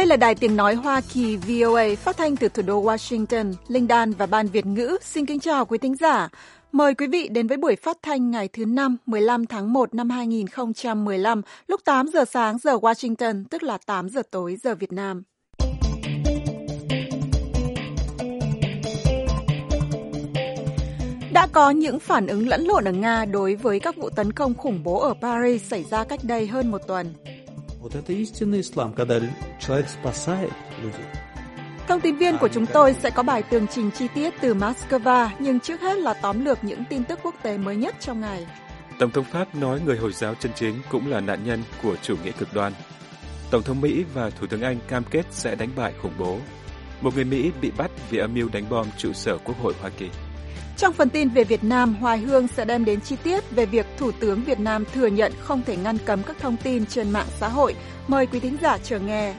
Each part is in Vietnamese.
Đây là Đài Tiếng Nói Hoa Kỳ VOA phát thanh từ thủ đô Washington. Linh Đan và Ban Việt ngữ xin kính chào quý thính giả. Mời quý vị đến với buổi phát thanh ngày thứ Năm, 15 tháng 1 năm 2015, lúc 8 giờ sáng giờ Washington, tức là 8 giờ tối giờ Việt Nam. Đã có những phản ứng lẫn lộn ở Nga đối với các vụ tấn công khủng bố ở Paris xảy ra cách đây hơn một tuần. Thông tin viên của chúng tôi sẽ có bài tường trình chi tiết từ Moscow, nhưng trước hết là tóm lược những tin tức quốc tế mới nhất trong ngày. Tổng thống Pháp nói người Hồi giáo chân chính cũng là nạn nhân của chủ nghĩa cực đoan. Tổng thống Mỹ và Thủ tướng Anh cam kết sẽ đánh bại khủng bố. Một người Mỹ bị bắt vì âm mưu đánh bom trụ sở Quốc hội Hoa Kỳ. Trong phần tin về Việt Nam, Hoài Hương sẽ đem đến chi tiết về việc Thủ tướng Việt Nam thừa nhận không thể ngăn cấm các thông tin trên mạng xã hội. Mời quý thính giả chờ nghe.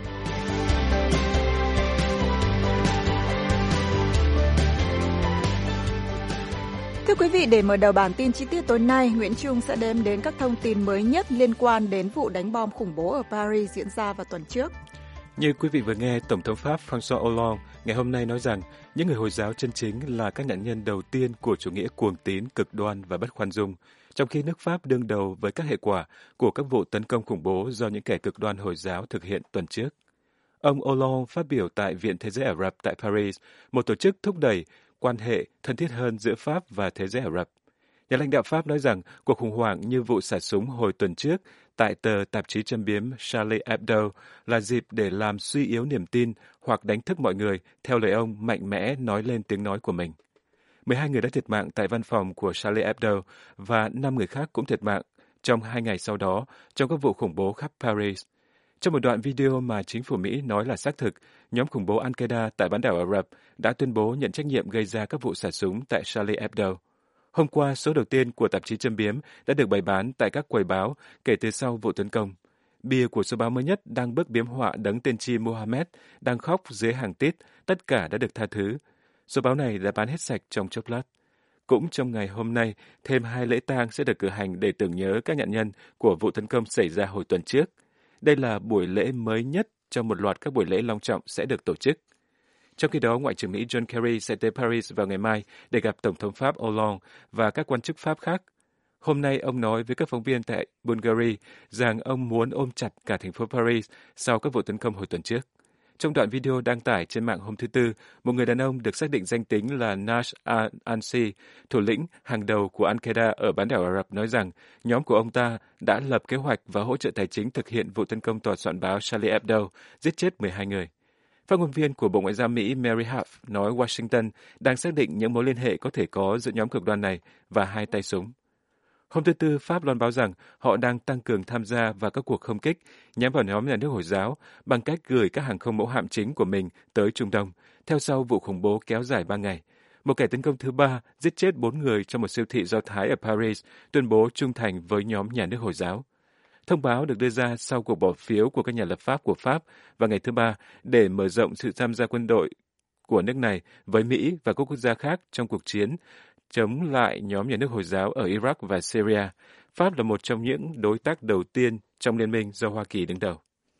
Thưa quý vị, để mở đầu bản tin chi tiết tối nay, Nguyễn Trung sẽ đem đến các thông tin mới nhất liên quan đến vụ đánh bom khủng bố ở Paris diễn ra vào tuần trước. Như quý vị vừa nghe, Tổng thống Pháp François Hollande ngày hôm nay nói rằng những người Hồi giáo chân chính là các nạn nhân đầu tiên của chủ nghĩa cuồng tín, cực đoan và bất khoan dung, trong khi nước Pháp đương đầu với các hệ quả của các vụ tấn công khủng bố do những kẻ cực đoan Hồi giáo thực hiện tuần trước. Ông Hollande phát biểu tại Viện Thế giới Ả Rập tại Paris, một tổ chức thúc đẩy quan hệ thân thiết hơn giữa Pháp và thế giới Ả Rập. Nhà lãnh đạo Pháp nói rằng cuộc khủng hoảng như vụ xả súng hồi tuần trước tại tờ tạp chí châm biếm Charlie Hebdo là dịp để làm suy yếu niềm tin hoặc đánh thức mọi người, theo lời ông, mạnh mẽ nói lên tiếng nói của mình. 12 người đã thiệt mạng tại văn phòng của Charlie Hebdo và 5 người khác cũng thiệt mạng trong 2 ngày sau đó trong các vụ khủng bố khắp Paris. Trong một đoạn video mà chính phủ Mỹ nói là xác thực, nhóm khủng bố Al-Qaeda tại bán đảo Ả Rập đã tuyên bố nhận trách nhiệm gây ra các vụ xả súng tại Charlie Hebdo. Hôm qua, số đầu tiên của tạp chí châm biếm đã được bày bán tại các quầy báo kể từ sau vụ tấn công. Bìa của số báo mới nhất đang bức biếm họa đấng tiên tri Mohammed đang khóc dưới hàng tít, tất cả đã được tha thứ. Số báo này đã bán hết sạch trong chốc lát. Cũng trong ngày hôm nay, thêm 2 lễ tang sẽ được cử hành để tưởng nhớ các nạn nhân của vụ tấn công xảy ra hồi tuần trước. Đây là buổi lễ mới nhất trong một loạt các buổi lễ long trọng sẽ được tổ chức. Trong khi đó, Ngoại trưởng Mỹ John Kerry sẽ tới Paris vào ngày mai để gặp Tổng thống Pháp Hollande và các quan chức Pháp khác. Hôm nay, ông nói với các phóng viên tại Bulgaria rằng ông muốn ôm chặt cả thành phố Paris sau các vụ tấn công hồi tuần trước. Trong đoạn video đăng tải trên mạng hôm thứ Tư, một người đàn ông được xác định danh tính là Nash al-Ansi, thủ lĩnh hàng đầu của Al-Qaeda ở bán đảo Ả Rập, nói rằng nhóm của ông ta đã lập kế hoạch và hỗ trợ tài chính thực hiện vụ tấn công tòa soạn báo Charlie Hebdo, giết chết 12 người. Phát ngôn viên của Bộ Ngoại giao Mỹ Mary Harf nói Washington đang xác định những mối liên hệ có thể có giữa nhóm cực đoan này và 2 tay súng. Hôm thứ Tư, Pháp loan báo rằng họ đang tăng cường tham gia vào các cuộc không kích nhắm vào nhóm nhà nước Hồi giáo bằng cách gửi các hàng không mẫu hạm chính của mình tới Trung Đông, theo sau vụ khủng bố kéo dài 3 ngày. Một kẻ tấn công thứ 3 giết chết 4 người trong một siêu thị Do Thái ở Paris, tuyên bố trung thành với nhóm nhà nước Hồi giáo. Thông báo được đưa ra sau cuộc bỏ phiếu của các nhà lập pháp của Pháp vào ngày thứ Ba để mở rộng sự tham gia quân đội của nước này với Mỹ và các quốc gia khác trong cuộc chiến chống lại nhóm nhà nước Hồi giáo ở Iraq và Syria. Pháp là một trong những đối tác đầu tiên trong liên minh do Hoa Kỳ đứng đầu.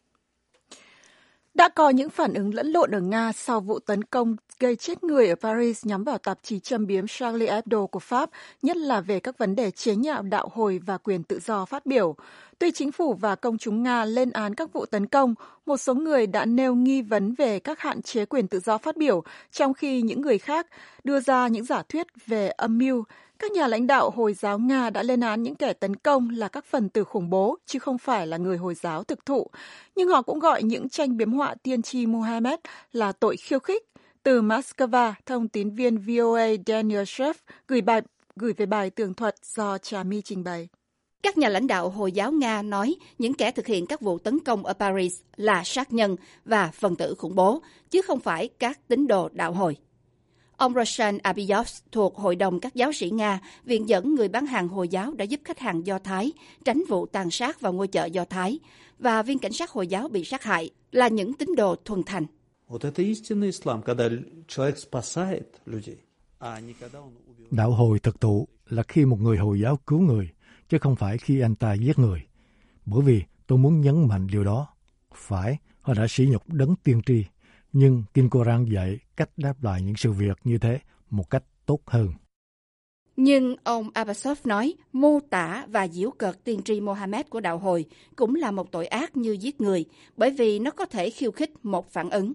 Đã có những phản ứng lẫn lộn ở Nga sau vụ tấn công gây chết người ở Paris nhắm vào tạp chí châm biếm Charlie Hebdo của Pháp, nhất là về các vấn đề chế nhạo đạo hồi và quyền tự do phát biểu. Tuy chính phủ và công chúng Nga lên án các vụ tấn công, một số người đã nêu nghi vấn về các hạn chế quyền tự do phát biểu, trong khi những người khác đưa ra những giả thuyết về âm mưu. Các nhà lãnh đạo Hồi giáo Nga đã lên án những kẻ tấn công là các phần tử khủng bố, chứ không phải là người Hồi giáo thực thụ. Nhưng họ cũng gọi những tranh biếm họa tiên tri Mohammed là tội khiêu khích. Từ Moscow, thông tín viên VOA Daniel Sheff gửi về bài tường thuật do Trà My trình bày. Các nhà lãnh đạo Hồi giáo Nga nói những kẻ thực hiện các vụ tấn công ở Paris là sát nhân và phần tử khủng bố, chứ không phải các tín đồ đạo Hồi. Ông Roshan Abiyov thuộc Hội đồng các giáo sĩ Nga, viện dẫn người bán hàng Hồi giáo đã giúp khách hàng Do Thái tránh vụ tàn sát vào ngôi chợ Do Thái, và viên cảnh sát Hồi giáo bị sát hại là những tín đồ thuần thành. Đạo Hồi thực thụ là khi một người Hồi giáo cứu người, chứ không phải khi anh ta giết người. Bởi vì tôi muốn nhấn mạnh điều đó. Phải, Họ đã sỉ nhục đấng tiên tri, nhưng Kinh Cô-rang dạy cách đáp lại những sự việc như thế một cách tốt hơn. Nhưng ông Abbasov nói mô tả và giễu cợt tiên tri Mohammed của đạo Hồi cũng là một tội ác như giết người, bởi vì nó có thể khiêu khích một phản ứng.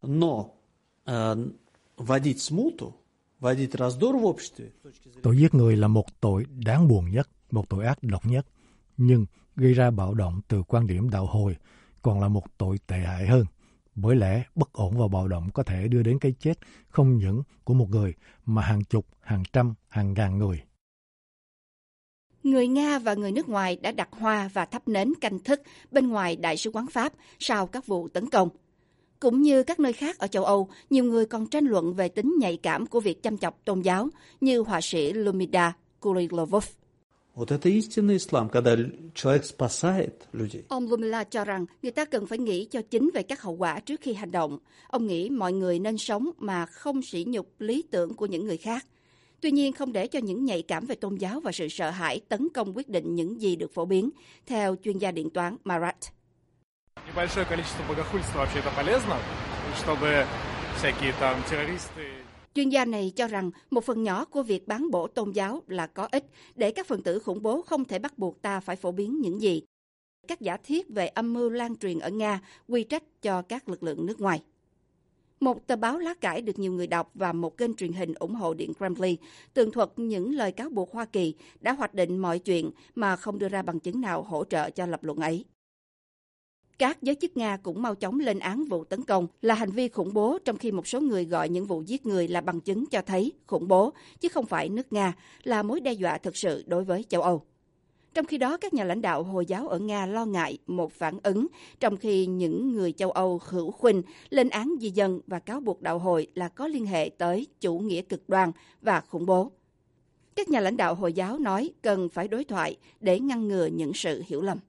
Tội giết người là một tội đáng buồn nhất, một tội ác độc nhất, nhưng gây ra bạo động từ quan điểm đạo Hồi còn là một tội tệ hại hơn. Bởi lẽ bất ổn và bạo động có thể đưa đến cái chết không những của một người mà hàng chục, hàng trăm, hàng ngàn người. Người Nga và người nước ngoài đã đặt hoa và thắp nến canh thức bên ngoài Đại sứ quán Pháp sau các vụ tấn công. Cũng như các nơi khác ở châu Âu, nhiều người còn tranh luận về tính nhạy cảm của việc chăm chọc tôn giáo, như họa sĩ Lumida Kurilovov. Ông Lumila cho rằng người ta cần phải nghĩ cho chính về các hậu quả trước khi hành động. Ông nghĩ mọi người nên sống mà không sỉ nhục lý tưởng của những người khác. Tuy nhiên, không để cho những nhạy cảm về tôn giáo và sự sợ hãi tấn công quyết định những gì được phổ biến, theo chuyên gia điện toán Marat. Chuyên gia này cho rằng một phần nhỏ của việc bán bổ tôn giáo là có ích để các phần tử khủng bố không thể bắt buộc ta phải phổ biến những gì các giả thiết về âm mưu lan truyền ở Nga quy trách cho các lực lượng nước ngoài. Một tờ báo lá cải được nhiều người đọc và một kênh truyền hình ủng hộ Điện Kremlin tường thuật những lời cáo buộc Hoa Kỳ đã hoạch định mọi chuyện mà không đưa ra bằng chứng nào hỗ trợ cho lập luận ấy. Các giới chức Nga cũng mau chóng lên án vụ tấn công là hành vi khủng bố, trong khi một số người gọi những vụ giết người là bằng chứng cho thấy khủng bố, chứ không phải nước Nga, là mối đe dọa thực sự đối với châu Âu. Trong khi đó, các nhà lãnh đạo Hồi giáo ở Nga lo ngại một phản ứng, trong khi những người châu Âu hữu khuynh lên án di dân và cáo buộc đạo Hồi là có liên hệ tới chủ nghĩa cực đoan và khủng bố. Các nhà lãnh đạo Hồi giáo nói cần phải đối thoại để ngăn ngừa những sự hiểu lầm.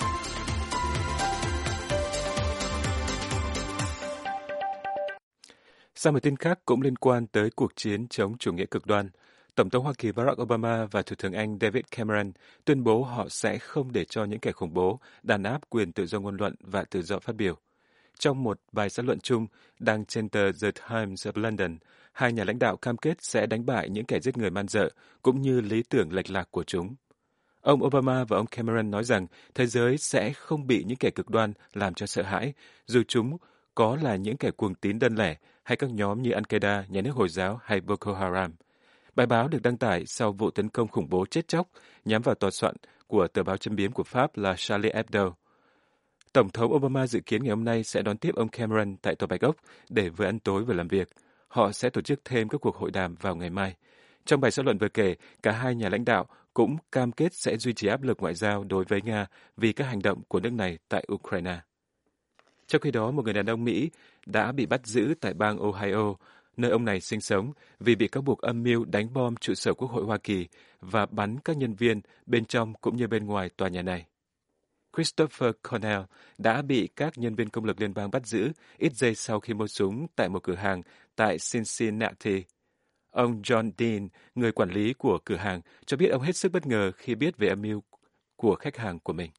Sau một tin khác cũng liên quan tới cuộc chiến chống chủ nghĩa cực đoan, Tổng thống Hoa Kỳ Barack Obama và Thủ tướng Anh David Cameron tuyên bố họ sẽ không để cho những kẻ khủng bố đàn áp quyền tự do ngôn luận và tự do phát biểu. Trong một bài xã luận chung đăng trên tờ The Times of London, hai nhà lãnh đạo cam kết sẽ đánh bại những kẻ giết người man dợ cũng như lý tưởng lệch lạc của chúng. Ông Obama và ông Cameron nói rằng thế giới sẽ không bị những kẻ cực đoan làm cho sợ hãi, dù chúng có là những kẻ cuồng tín đơn lẻ hay các nhóm như Al-Qaeda, Nhà nước Hồi giáo hay Boko Haram. Bài báo được đăng tải sau vụ tấn công khủng bố chết chóc nhắm vào tòa soạn của tờ báo châm biếm của Pháp là Charlie Hebdo. Tổng thống Obama dự kiến ngày hôm nay sẽ đón tiếp ông Cameron tại Tòa Bạch Ốc để vừa ăn tối vừa làm việc. Họ sẽ tổ chức thêm các cuộc hội đàm vào ngày mai. Trong bài xã luận vừa kể, cả hai nhà lãnh đạo cũng cam kết sẽ duy trì áp lực ngoại giao đối với Nga vì các hành động của nước này tại Ukraine. Trong khi đó, một người đàn ông Mỹ đã bị bắt giữ tại bang Ohio, nơi ông này sinh sống, vì bị cáo buộc âm mưu đánh bom trụ sở Quốc hội Hoa Kỳ và bắn các nhân viên bên trong cũng như bên ngoài tòa nhà này. Christopher Cornell đã bị các nhân viên công lực liên bang bắt giữ ít giây sau khi mua súng tại một cửa hàng tại Cincinnati. Ông John Dean, người quản lý của cửa hàng, cho biết ông hết sức bất ngờ khi biết về âm mưu của khách hàng của mình.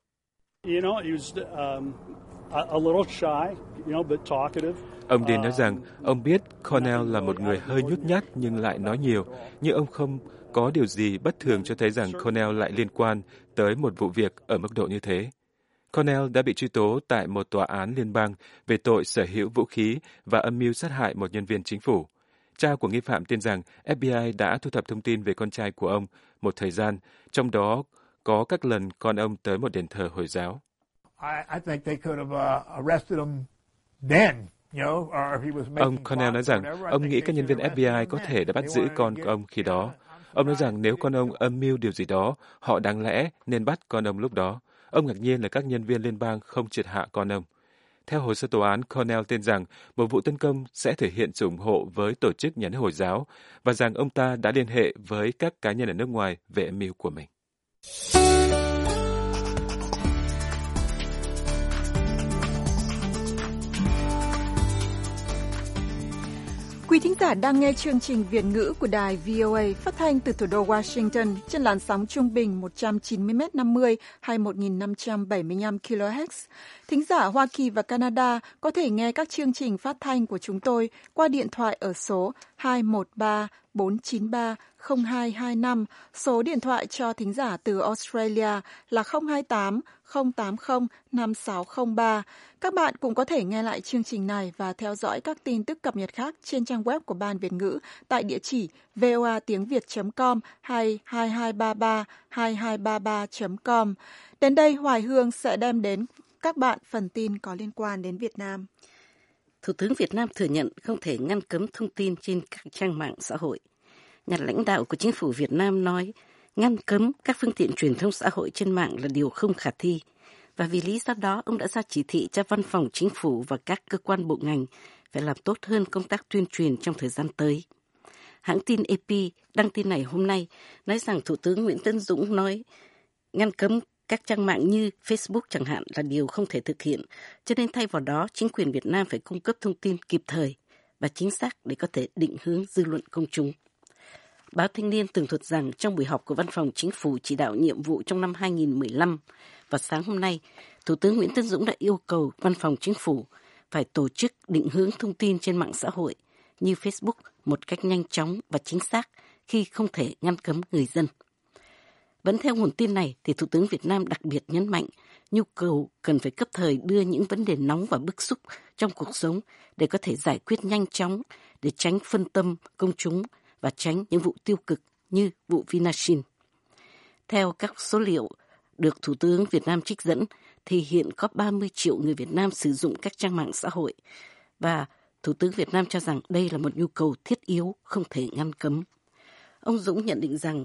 Ông Dean nói rằng ông biết Cornell là một người hơi nhút nhát nhưng lại nói nhiều, nhưng ông không có điều gì bất thường cho thấy rằng Cornell lại liên quan tới một vụ việc ở mức độ như thế. Cornell đã bị truy tố tại một tòa án liên bang về tội sở hữu vũ khí và âm mưu sát hại một nhân viên chính phủ. Cha của nghi phạm tin rằng FBI đã thu thập thông tin về con trai của ông một thời gian, trong đó có các lần con ông tới một đền thờ Hồi giáo. Ông Cornell nói rằng ông nghĩ các nhân viên FBI có thể đã bắt giữ con của ông khi đó. Ông nói rằng nếu con ông âm mưu điều gì đó, họ đáng lẽ nên bắt con ông lúc đó. Ông ngạc nhiên là các nhân viên liên bang không triệt hạ con ông. Theo hồ sơ tòa án, Cornell tin rằng một vụ tấn công sẽ thể hiện sự ủng hộ với tổ chức Nhà nước Hồi giáo và rằng ông ta đã liên hệ với các cá nhân ở nước ngoài về âm mưu của mình. Quý thính giả đang nghe chương trình Việt ngữ của đài VOA phát thanh từ thủ đô Washington trên làn sóng trung bình 190m50 hay 1575 kHz. Thính giả Hoa Kỳ và Canada có thể nghe các chương trình phát thanh của chúng tôi qua điện thoại ở số 213 493 0225. Số điện thoại cho thính giả từ Australia là 028 080 5603. Các bạn cũng có thể nghe lại chương trình này và theo dõi các tin tức cập nhật khác trên trang web của Ban Việt ngữ tại địa chỉ voatiengviet.com hay 2233 2233.com. Đến đây Hoài Hương sẽ đem đến các bạn phần tin có liên quan đến Việt Nam. Thủ tướng Việt Nam thừa nhận không thể ngăn cấm thông tin trên các trang mạng xã hội. Nhà lãnh đạo của chính phủ Việt Nam nói ngăn cấm các phương tiện truyền thông xã hội trên mạng là điều không khả thi. Và vì lý do đó, ông đã ra chỉ thị cho văn phòng chính phủ và các cơ quan bộ ngành phải làm tốt hơn công tác tuyên truyền trong thời gian tới. Hãng tin AP đăng tin này hôm nay nói rằng Thủ tướng Nguyễn Tấn Dũng nói ngăn cấm các trang mạng như Facebook chẳng hạn là điều không thể thực hiện, cho nên thay vào đó chính quyền Việt Nam phải cung cấp thông tin kịp thời và chính xác để có thể định hướng dư luận công chúng. Báo Thanh niên tường thuật rằng trong buổi họp của Văn phòng Chính phủ chỉ đạo nhiệm vụ trong năm 2015, vào sáng hôm nay, Thủ tướng Nguyễn Tấn Dũng đã yêu cầu Văn phòng Chính phủ phải tổ chức định hướng thông tin trên mạng xã hội như Facebook một cách nhanh chóng và chính xác khi không thể ngăn cấm người dân. Vẫn theo nguồn tin này, thì Thủ tướng Việt Nam đặc biệt nhấn mạnh nhu cầu cần phải cấp thời đưa những vấn đề nóng và bức xúc trong cuộc sống để có thể giải quyết nhanh chóng, để tránh phân tâm công chúng và tránh những vụ tiêu cực như vụ Vinashin. Theo các số liệu được Thủ tướng Việt Nam trích dẫn, thì hiện có 30 triệu người Việt Nam sử dụng các trang mạng xã hội và Thủ tướng Việt Nam cho rằng đây là một nhu cầu thiết yếu không thể ngăn cấm. Ông Dũng nhận định rằng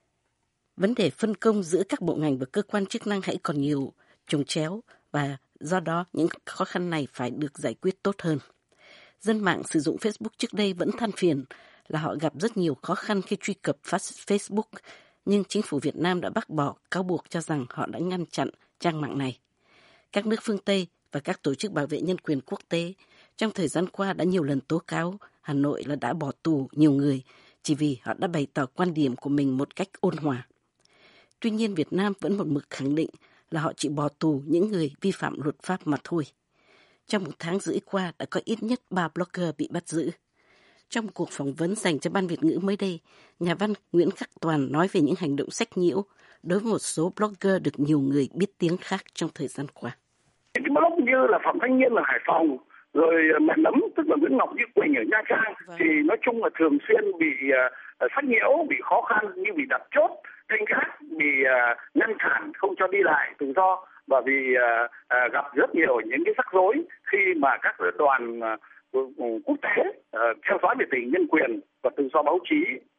vấn đề phân công giữa các bộ ngành và cơ quan chức năng hãy còn nhiều chồng chéo và do đó những khó khăn này phải được giải quyết tốt hơn. Dân mạng sử dụng Facebook trước đây vẫn than phiền là họ gặp rất nhiều khó khăn khi truy cập Facebook, nhưng chính phủ Việt Nam đã bác bỏ cáo buộc cho rằng họ đã ngăn chặn trang mạng này. Các nước phương Tây và các tổ chức bảo vệ nhân quyền quốc tế trong thời gian qua đã nhiều lần tố cáo Hà Nội là đã bỏ tù nhiều người chỉ vì họ đã bày tỏ quan điểm của mình một cách ôn hòa. Tuy nhiên Việt Nam vẫn một mực khẳng định là họ chỉ bỏ tù những người vi phạm luật pháp mà thôi. Trong một tháng rưỡi qua đã có ít nhất 3 blogger bị bắt giữ. Trong một cuộc phỏng vấn dành cho Ban Việt ngữ mới đây, nhà văn Nguyễn Khắc Toàn nói về những hành động sách nhiễu đối với một số blogger được nhiều người biết tiếng khác trong thời gian qua. Những cái blog như là Phạm Thanh Nhiên ở Hải Phòng, rồi Mẹ Nấm tức là Nguyễn Ngọc Như Quỳnh ở Nha Trang, thì nói chung là thường xuyên bị sách nhiễu, bị khó khăn như bị đặt chốt, canh gác, bị ngăn cản không cho đi lại tự do, và vì gặp rất nhiều những cái rắc rối khi mà các đoàn quốc tế theo dõi về tình nhân quyền và tự do báo chí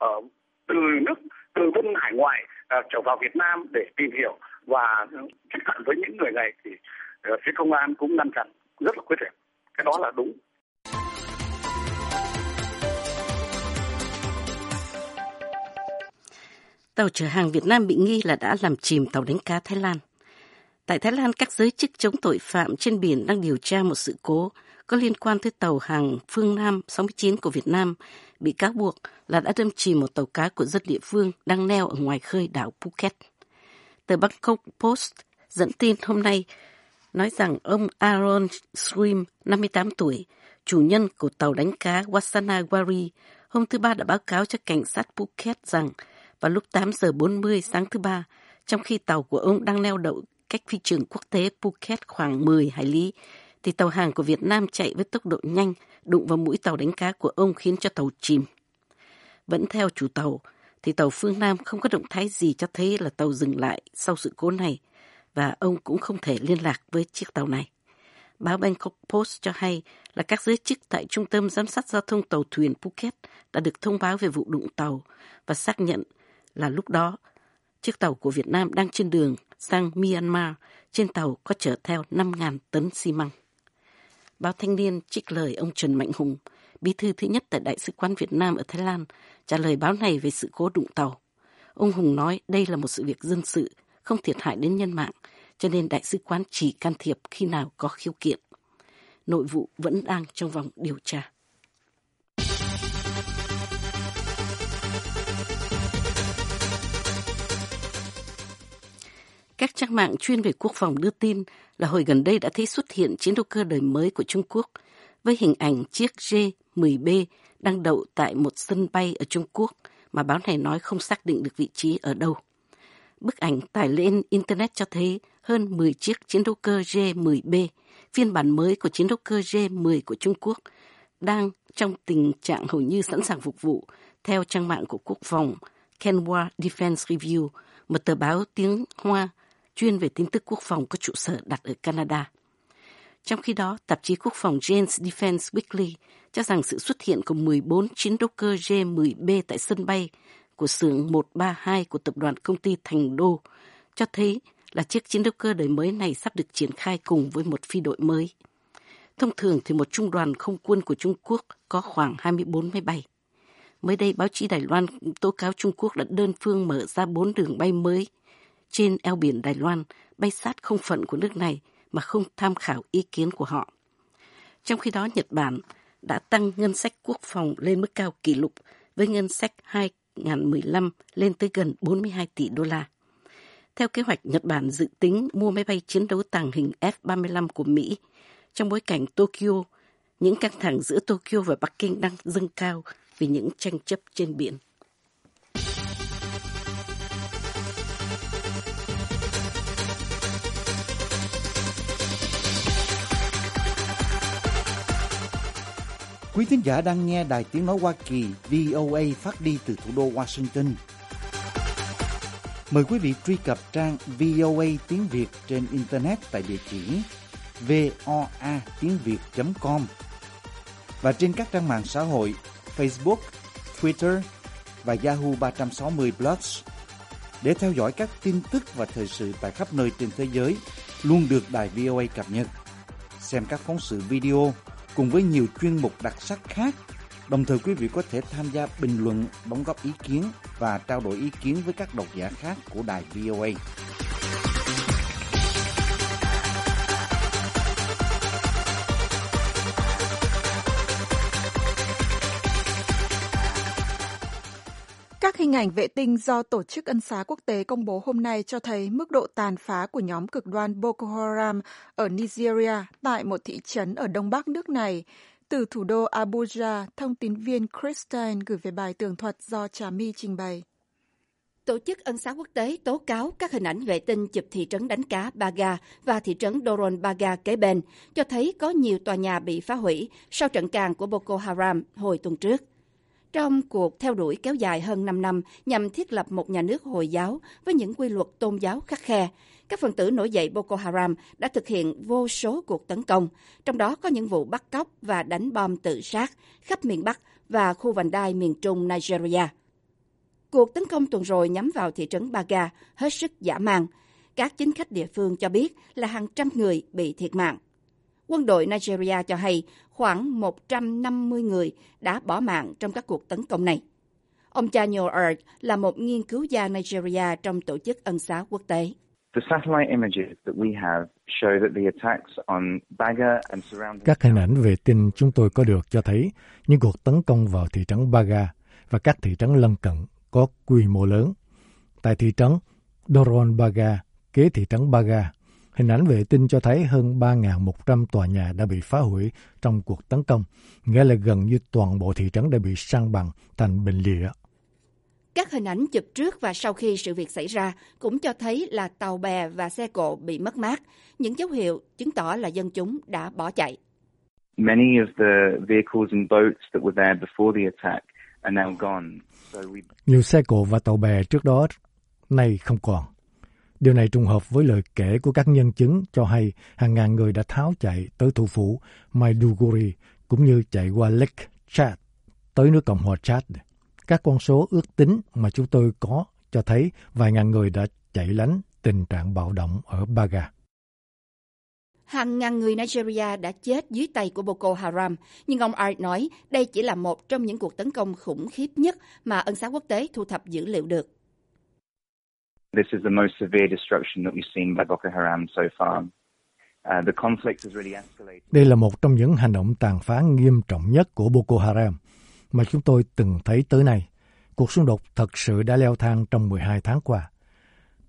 từ bên hải ngoại trở vào Việt Nam để tìm hiểu và tiếp cận với những người này, thì phía công an cũng ngăn chặn rất là quyết liệt. Cái đó là đúng. Tàu chở hàng Việt Nam bị nghi là đã làm chìm tàu đánh cá Thái Lan. Tại Thái Lan, các giới chức chống tội phạm trên biển đang điều tra một sự cố có liên quan tới tàu hàng Phương Nam 69 của Việt Nam bị cáo buộc là đã đâm chìm một tàu cá của dân địa phương đang neo ở ngoài khơi đảo Phuket. Tờ Bangkok Post dẫn tin hôm nay nói rằng ông Aaron Srim, 58 tuổi, chủ nhân của tàu đánh cá Wasanawari, hôm thứ Ba đã báo cáo cho cảnh sát Phuket rằng vào lúc 8 giờ 40 sáng thứ Ba, trong khi tàu của ông đang neo đậu cách phi trường quốc tế Phuket khoảng 10 hải lý, thì tàu hàng của Việt Nam chạy với tốc độ nhanh đụng vào mũi tàu đánh cá của ông khiến cho tàu chìm. Vẫn theo chủ tàu, thì tàu Phương Nam không có động thái gì cho thấy là tàu dừng lại sau sự cố này, và ông cũng không thể liên lạc với chiếc tàu này. Báo Bangkok Post cho hay là các giới chức tại Trung tâm Giám sát Giao thông Tàu thuyền Phuket đã được thông báo về vụ đụng tàu và xác nhận là lúc đó chiếc tàu của Việt Nam đang trên đường sang Myanmar, trên tàu có chở theo 5.000 tấn xi măng. Báo Thanh niên trích lời ông Trần Mạnh Hùng, bí thư thứ nhất tại Đại sứ quán Việt Nam ở Thái Lan, trả lời báo này về sự cố đụng tàu. Ông Hùng nói đây là một sự việc dân sự, không thiệt hại đến nhân mạng, cho nên Đại sứ quán chỉ can thiệp khi nào có khiếu kiện. Nội vụ vẫn đang trong vòng điều tra. Các trang mạng chuyên về quốc phòng đưa tin là hồi gần đây đã thấy xuất hiện chiến đấu cơ đời mới của Trung Quốc với hình ảnh chiếc J-10B đang đậu tại một sân bay ở Trung Quốc mà báo này nói không xác định được vị trí ở đâu. Bức ảnh tải lên Internet cho thấy hơn 10 chiếc chiến đấu cơ J-10B, phiên bản mới của chiến đấu cơ J-10 của Trung Quốc, đang trong tình trạng hầu như sẵn sàng phục vụ, theo trang mạng của Quốc phòng Kenwa Defense Review, một tờ báo tiếng Hoa chuyên về tin tức quốc phòng có trụ sở đặt ở Canada. Trong khi đó, tạp chí quốc phòng Jane's Defense Weekly cho rằng sự xuất hiện của 14 chiến đấu cơ J-10B tại sân bay của xưởng 132 của tập đoàn công ty Thành Đô cho thấy là chiếc chiến đấu cơ đời mới này sắp được triển khai cùng với một phi đội mới. Thông thường thì một trung đoàn không quân của Trung Quốc có khoảng 24 máy bay. Mới đây, báo chí Đài Loan tố cáo Trung Quốc đã đơn phương mở ra 4 đường bay mới trên eo biển Đài Loan, bay sát không phận của nước này mà không tham khảo ý kiến của họ. Trong khi đó, Nhật Bản đã tăng ngân sách quốc phòng lên mức cao kỷ lục với ngân sách 2015 lên tới gần 42 tỷ đô la. Theo kế hoạch, Nhật Bản dự tính mua máy bay chiến đấu tàng hình F-35 của Mỹ trong bối cảnh Tokyo, những căng thẳng giữa Tokyo và Bắc Kinh đang dâng cao vì những tranh chấp trên biển. Quý thính giả đang nghe Đài Tiếng Nói Hoa Kỳ VOA phát đi từ thủ đô Washington. Mời quý vị truy cập trang VOA tiếng Việt trên Internet tại địa chỉ voatiengviet.com và trên các trang mạng xã hội Facebook, Twitter và Yahoo 360 Plus để theo dõi các tin tức và thời sự tại khắp nơi trên thế giới luôn được Đài VOA cập nhật. Xem các phóng sự video cùng với nhiều chuyên mục đặc sắc khác. Đồng thời quý vị có thể tham gia bình luận, đóng góp ý kiến và trao đổi ý kiến với các độc giả khác của Đài VOA. Các hình ảnh vệ tinh do Tổ chức Ân xá Quốc tế công bố hôm nay cho thấy mức độ tàn phá của nhóm cực đoan Boko Haram ở Nigeria tại một thị trấn ở đông bắc nước này. Từ thủ đô Abuja, thông tín viên Christine gửi về bài tường thuật do Trà My trình bày. Tổ chức Ân xá Quốc tế tố cáo các hình ảnh vệ tinh chụp thị trấn đánh cá Baga và thị trấn Doron Baga kế bên cho thấy có nhiều tòa nhà bị phá hủy sau trận càn của Boko Haram hồi tuần trước. Trong cuộc theo đuổi kéo dài hơn 5 năm nhằm thiết lập một nhà nước Hồi giáo với những quy luật tôn giáo khắt khe, các phần tử nổi dậy Boko Haram đã thực hiện vô số cuộc tấn công, trong đó có những vụ bắt cóc và đánh bom tự sát khắp miền Bắc và khu vành đai miền Trung Nigeria. Cuộc tấn công tuần rồi nhắm vào thị trấn Baga hết sức dã man. Các chính khách địa phương cho biết là hàng trăm người bị thiệt mạng. Quân đội Nigeria cho hay khoảng 150 người đã bỏ mạng trong các cuộc tấn công này. Ông Daniel Earth là một nghiên cứu gia Nigeria trong Tổ chức Ân xá Quốc tế. Các hình ảnh vệ tinh chúng tôi có được cho thấy những cuộc tấn công vào thị trấn Baga và các thị trấn lân cận có quy mô lớn. Tại thị trấn Doron Baga, kế thị trấn Baga, hình ảnh vệ tinh cho thấy hơn 3.100 tòa nhà đã bị phá hủy trong cuộc tấn công, nghĩa là gần như toàn bộ thị trấn đã bị san bằng thành bình địa. Các hình ảnh chụp trước và sau khi sự việc xảy ra cũng cho thấy là tàu bè và xe cộ bị mất mát, những dấu hiệu chứng tỏ là dân chúng đã bỏ chạy. Many of the vehicles and boats that were there before the attack are now gone. Nhiều xe cộ và tàu bè trước đó nay không còn. Điều này trùng hợp với lời kể của các nhân chứng cho hay hàng ngàn người đã tháo chạy tới thủ phủ Maiduguri cũng như chạy qua Lake Chad tới nước Cộng hòa Chad. Các con số ước tính mà chúng tôi có cho thấy vài ngàn người đã chạy lánh tình trạng bạo động ở Baga. Hàng ngàn người Nigeria đã chết dưới tay của Boko Haram, nhưng ông Art nói đây chỉ là một trong những cuộc tấn công khủng khiếp nhất mà Ân xá Quốc tế thu thập dữ liệu được. This is the most severe destruction that we've seen by Boko Haram so far. The conflict has really escalated. Đây là một trong những hành động tàn phá nghiêm trọng nhất của Boko Haram mà chúng tôi từng thấy tới nay. Cuộc xung đột thật sự đã leo thang trong 12 tháng qua.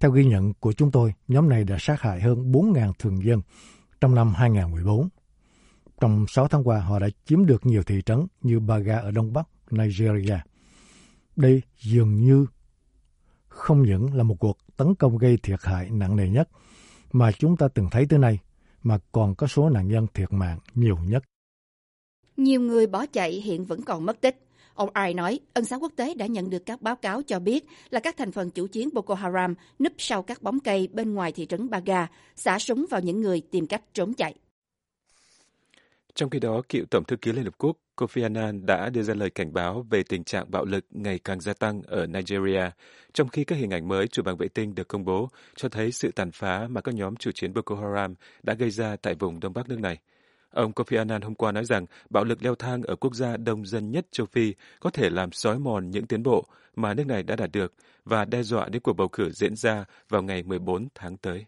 Theo ghi nhận của chúng tôi, nhóm này đã sát hại hơn 4.000 thường dân trong năm 2014. Trong 6 tháng qua, họ đã chiếm được nhiều thị trấn như Baga ở Đông Bắc Nigeria. Đây dường như không những là một cuộc tấn công gây thiệt hại nặng nề nhất mà chúng ta từng thấy tới nay, mà còn có số nạn nhân thiệt mạng nhiều nhất. Nhiều người bỏ chạy hiện vẫn còn mất tích. Ông Ai nói, ân xá quốc tế đã nhận được các báo cáo cho biết là các thành phần chủ chiến Boko Haram núp sau các bóng cây bên ngoài thị trấn Baga, xả súng vào những người tìm cách trốn chạy. Trong khi đó, cựu Tổng thư ký Liên Hợp Quốc Kofi Annan đã đưa ra lời cảnh báo về tình trạng bạo lực ngày càng gia tăng ở Nigeria, trong khi các hình ảnh mới chụp bằng vệ tinh được công bố cho thấy sự tàn phá mà các nhóm chủ chiến Boko Haram đã gây ra tại vùng Đông Bắc nước này. Ông Kofi Annan hôm qua nói rằng bạo lực leo thang ở quốc gia đông dân nhất châu Phi có thể làm xói mòn những tiến bộ mà nước này đã đạt được và đe dọa đến cuộc bầu cử diễn ra vào ngày 14 tháng tới.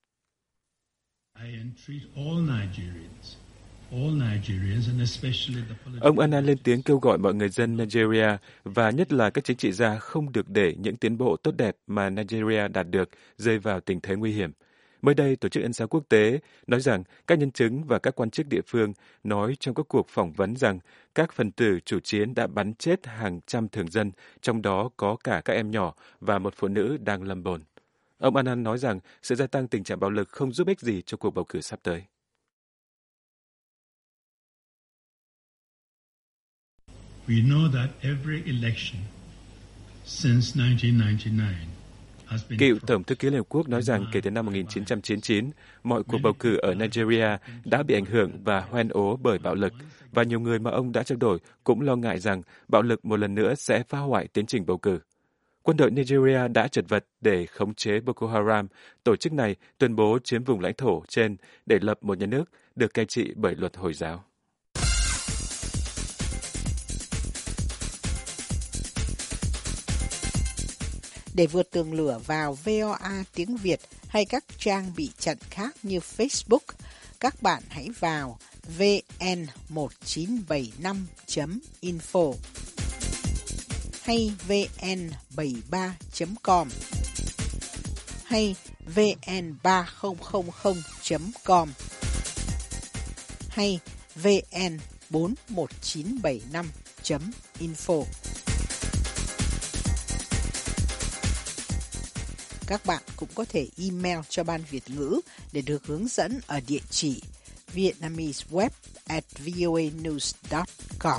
Ông Annan lên tiếng kêu gọi mọi người dân Nigeria và nhất là các chính trị gia không được để những tiến bộ tốt đẹp mà Nigeria đạt được rơi vào tình thế nguy hiểm. Mới đây, Tổ chức Ân xá Quốc tế nói rằng các nhân chứng và các quan chức địa phương nói trong các cuộc phỏng vấn rằng các phần tử chủ chiến đã bắn chết hàng trăm thường dân, trong đó có cả các em nhỏ và một phụ nữ đang lâm bồn. Ông Annan nói rằng sự gia tăng tình trạng bạo lực không giúp ích gì cho cuộc bầu cử sắp tới. We know that every election since 1999 Cựu Tổng thư ký Liên Hợp Quốc nói rằng kể từ năm 1999, mọi cuộc bầu cử ở Nigeria đã bị ảnh hưởng và hoen ố bởi bạo lực, và nhiều người mà ông đã trao đổi cũng lo ngại rằng bạo lực một lần nữa sẽ phá hoại tiến trình bầu cử. Quân đội Nigeria đã chật vật để khống chế Boko Haram. Tổ chức này tuyên bố chiếm vùng lãnh thổ trên để lập một nhà nước được cai trị bởi luật Hồi giáo. Để vượt tường lửa vào VOA tiếng Việt hay các trang bị chặn khác như Facebook, các bạn hãy vào vn1975.info hay vn73.com hay vn3000.com hay vn41975.info. Các bạn cũng có thể email cho Ban Việt ngữ để được hướng dẫn ở địa chỉ vietnameseweb@voanews.com.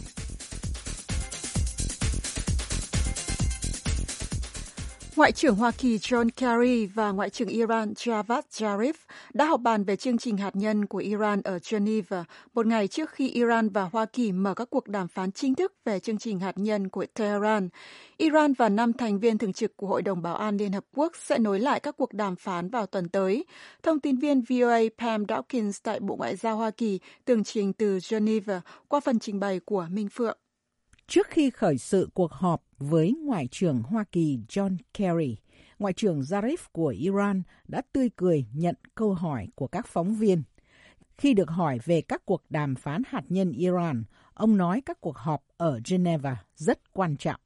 Ngoại trưởng Hoa Kỳ John Kerry và Ngoại trưởng Iran Javad Zarif đã họp bàn về chương trình hạt nhân của Iran ở Geneva, một ngày trước khi Iran và Hoa Kỳ mở các cuộc đàm phán chính thức về chương trình hạt nhân của Tehran. Iran và 5 thành viên thường trực của Hội đồng Bảo an Liên Hợp Quốc sẽ nối lại các cuộc đàm phán vào tuần tới. Thông tin viên VOA Pam Dawkins tại Bộ Ngoại giao Hoa Kỳ tường trình từ Geneva qua phần trình bày của Minh Phượng. Trước khi khởi sự cuộc họp với Ngoại trưởng Hoa Kỳ John Kerry, Ngoại trưởng Zarif của Iran đã tươi cười nhận câu hỏi của các phóng viên. Khi được hỏi về các cuộc đàm phán hạt nhân Iran, ông nói các cuộc họp ở Geneva rất quan trọng.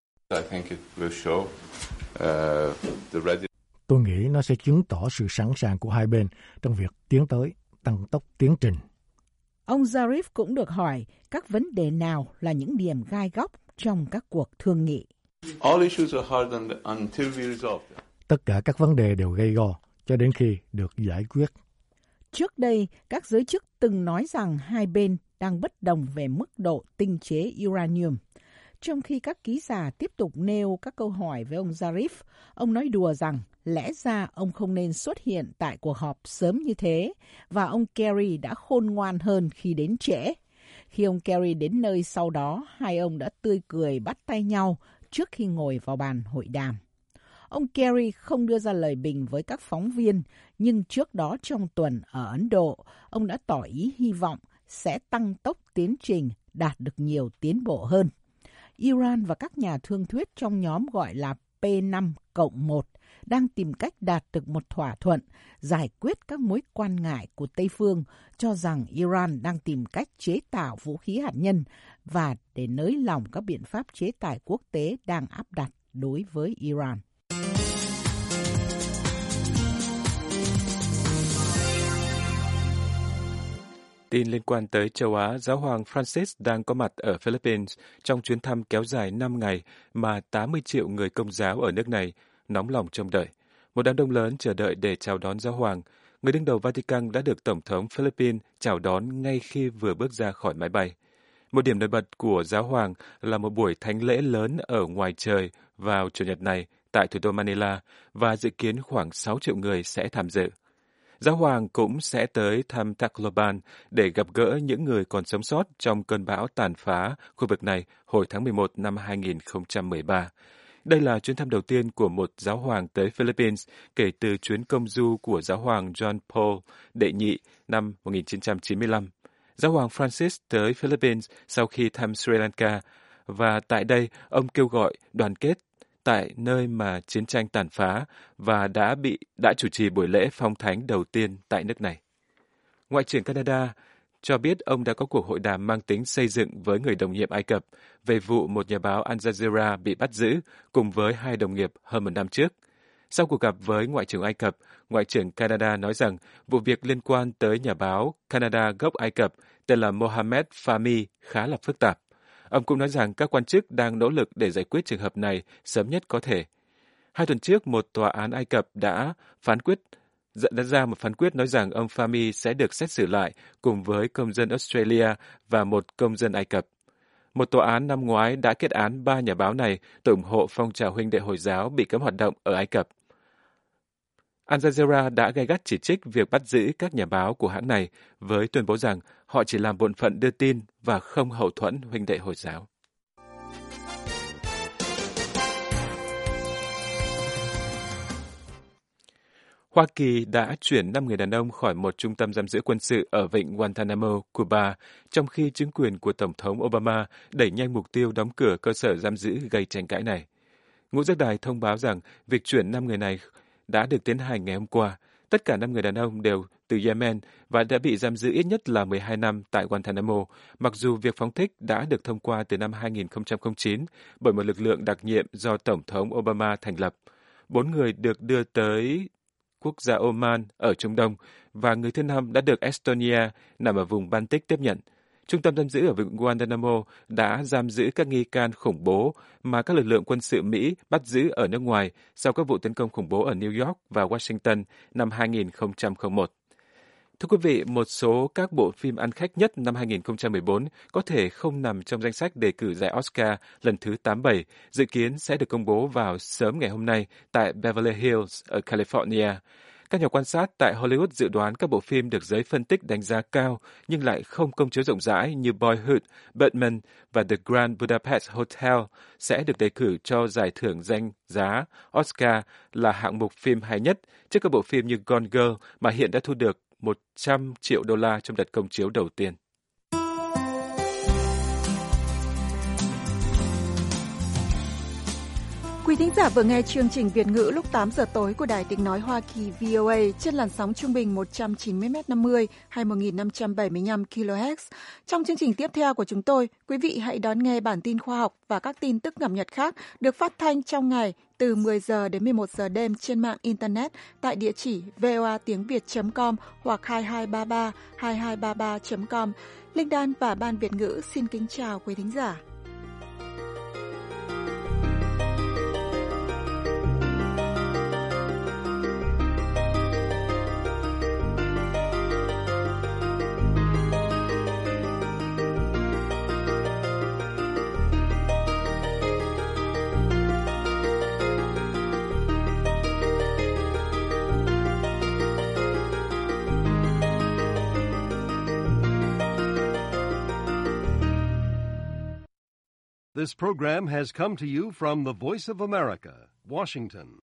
Tôi nghĩ nó sẽ chứng tỏ sự sẵn sàng của hai bên trong việc tiến tới tăng tốc tiến trình. Ông Zarif cũng được hỏi các vấn đề nào là những điểm gai góc trong các cuộc thương nghị. Tất cả các vấn đề đều gay go cho đến khi được giải quyết. Trước đây, các giới chức từng nói rằng hai bên đang bất đồng về mức độ tinh chế uranium. Trong khi các ký giả tiếp tục nêu các câu hỏi với ông Zarif, ông nói đùa rằng lẽ ra ông không nên xuất hiện tại cuộc họp sớm như thế, và ông Kerry đã khôn ngoan hơn khi đến trễ. Khi ông Kerry đến nơi sau đó, hai ông đã tươi cười bắt tay nhau trước khi ngồi vào bàn hội đàm. Ông Kerry không đưa ra lời bình với các phóng viên, nhưng trước đó trong tuần ở Ấn Độ, ông đã tỏ ý hy vọng sẽ tăng tốc tiến trình, đạt được nhiều tiến bộ hơn. Iran và các nhà thương thuyết trong nhóm gọi là P5+1 đang tìm cách đạt được một thỏa thuận giải quyết các mối quan ngại của Tây phương, cho rằng Iran đang tìm cách chế tạo vũ khí hạt nhân và để nới lỏng các biện pháp chế tài quốc tế đang áp đặt đối với Iran. Tin liên quan tới châu Á, Giáo hoàng Francis đang có mặt ở Philippines trong chuyến thăm kéo dài 5 ngày mà 80 triệu người Công giáo ở nước này nóng lòng trông đợi. Một đám đông lớn chờ đợi để chào đón Giáo hoàng. Người đứng đầu Vatican đã được Tổng thống Philippines chào đón ngay khi vừa bước ra khỏi máy bay. Một điểm nổi bật của Giáo hoàng là một buổi thánh lễ lớn ở ngoài trời vào Chủ nhật này tại thủ đô Manila và dự kiến khoảng 6 triệu người sẽ tham dự. Giáo hoàng cũng sẽ tới thăm Tacloban để gặp gỡ những người còn sống sót trong cơn bão tàn phá khu vực này hồi tháng 11 năm 2013. Đây là chuyến thăm đầu tiên của một giáo hoàng tới Philippines kể từ chuyến công du của giáo hoàng John Paul đệ nhị năm 1995. Giáo hoàng Francis tới Philippines sau khi thăm Sri Lanka và tại đây ông kêu gọi đoàn kết tại nơi mà chiến tranh tàn phá và đã chủ trì buổi lễ phong thánh đầu tiên tại nước này. Ngoại trưởng Canada cho biết ông đã có cuộc hội đàm mang tính xây dựng với người đồng nhiệm Ai Cập về vụ một nhà báo Al Jazeera bị bắt giữ cùng với 2 đồng nghiệp hơn 1 năm trước. Sau cuộc gặp với Ngoại trưởng Ai Cập, Ngoại trưởng Canada nói rằng vụ việc liên quan tới nhà báo Canada gốc Ai Cập tên là Mohamed Fahmy khá là phức tạp. Ông cũng nói rằng các quan chức đang nỗ lực để giải quyết trường hợp này sớm nhất có thể. 2 tuần trước, một tòa án Ai Cập đã ra một phán quyết nói rằng ông Fahmy sẽ được xét xử lại cùng với công dân Australia và một công dân Ai Cập. Một tòa án năm ngoái đã kết án 3 nhà báo này tội ủng hộ phong trào huynh đệ Hồi giáo bị cấm hoạt động ở Ai Cập. Al Jazeera đã gay gắt chỉ trích việc bắt giữ các nhà báo của hãng này với tuyên bố rằng họ chỉ làm bổn phận đưa tin và không hậu thuẫn huynh đệ Hồi giáo. Hoa Kỳ đã chuyển 5 người đàn ông khỏi một trung tâm giam giữ quân sự ở vịnh Guantanamo, Cuba, trong khi chính quyền của Tổng thống Obama đẩy nhanh mục tiêu đóng cửa cơ sở giam giữ gây tranh cãi này. Ngũ giác đài thông báo rằng việc chuyển 5 người này đã được tiến hành ngày hôm qua. Tất cả 5 người đàn ông đều từ Yemen và đã bị giam giữ ít nhất là 12 năm tại Guantanamo, mặc dù việc phóng thích đã được thông qua từ năm 2009 bởi một lực lượng đặc nhiệm do Tổng thống Obama thành lập. 4 người được đưa tới quốc gia Oman ở Trung Đông và người thứ 5 đã được Estonia nằm ở vùng Baltic tiếp nhận. Trung tâm giam giữ ở vịnh Guantanamo đã giam giữ các nghi can khủng bố mà các lực lượng quân sự Mỹ bắt giữ ở nước ngoài sau các vụ tấn công khủng bố ở New York và Washington năm 2001. Thưa quý vị, một số các bộ phim ăn khách nhất năm 2014 có thể không nằm trong danh sách đề cử giải Oscar lần thứ 87, dự kiến sẽ được công bố vào sớm ngày hôm nay tại Beverly Hills ở California. Các nhà quan sát tại Hollywood dự đoán các bộ phim được giới phân tích đánh giá cao nhưng lại không công chiếu rộng rãi như Boyhood, Birdman và The Grand Budapest Hotel sẽ được đề cử cho giải thưởng danh giá Oscar là hạng mục phim hay nhất trước các bộ phim như Gone Girl mà hiện đã thu được $100 triệu trong đợt công chiếu đầu tiên. Quý thính giả vừa nghe chương trình Việt ngữ lúc 8 giờ tối của Đài Tiếng Nói Hoa Kỳ VOA trên làn sóng trung bình 190m50 hay 1575 kHz. Trong chương trình tiếp theo của chúng tôi, quý vị hãy đón nghe bản tin khoa học và các tin tức cập nhật khác được phát thanh trong ngày từ 10 giờ đến 11 giờ đêm trên mạng Internet tại địa chỉ voatiengviet.com hoặc 2233 2233.com. Linh Đan và Ban Việt ngữ xin kính chào quý thính giả. This program has come to you from the Voice of America, Washington.